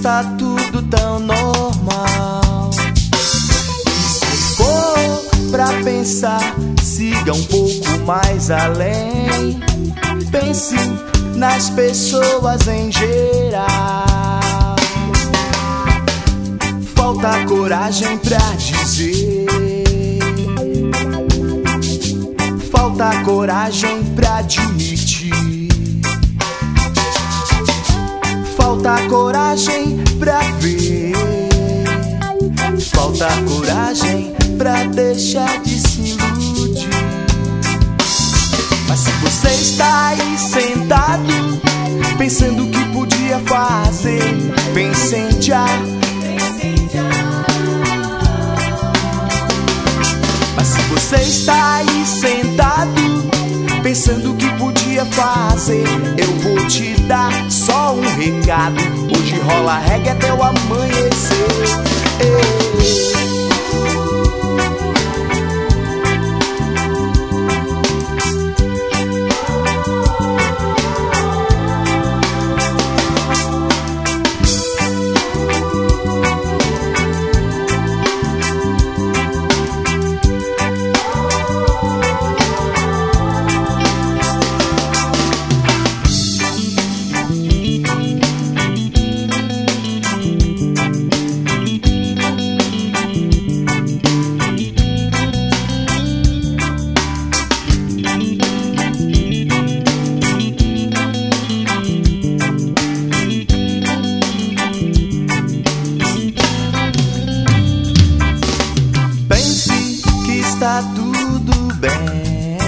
está tudo tão normal. Se for pra pensar, siga um pouco mais além. Pense nas pessoas em geral. Falta coragem pra dizer, falta coragem pra admitir, falta coragem pra ver, falta coragem pra deixar de se iludir. Mas se você está aí sentado, pensando o que podia fazer, pense em já. Mas se você está aí sentado, pensando o que podia fazer, eu vou te dar só um recado: hoje rola reggae até o amanhecer. Está tudo bem.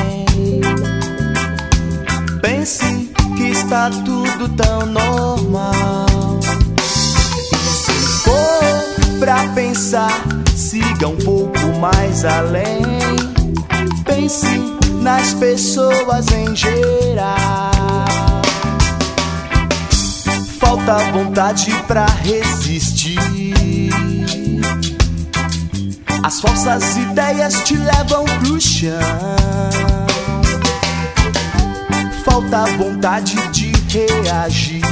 Pense que está tudo tão normal. Se for pra pensar, siga um pouco mais além. Pense nas pessoas em geral. Falta vontade pra resistir. As falsas ideias te levam pro chão. Falta vontade de reagir.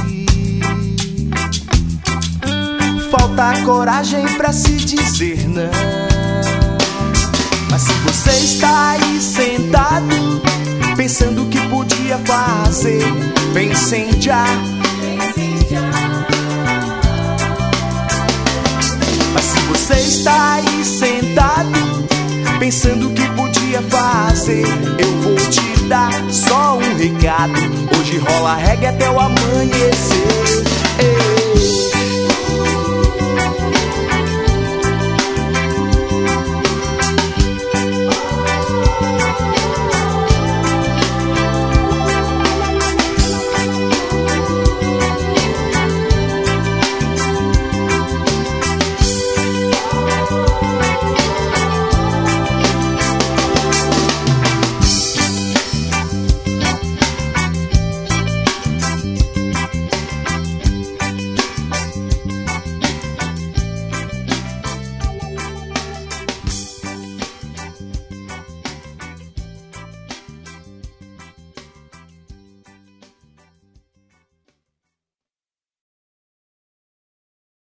Falta coragem pra se dizer não. Mas se você está aí sentado, pensando o que podia fazer, pense em já. Mas se você está aí sentado, pensando o que podia fazer, eu vou te dar só um recado: hoje rola reggae até o amanhecer.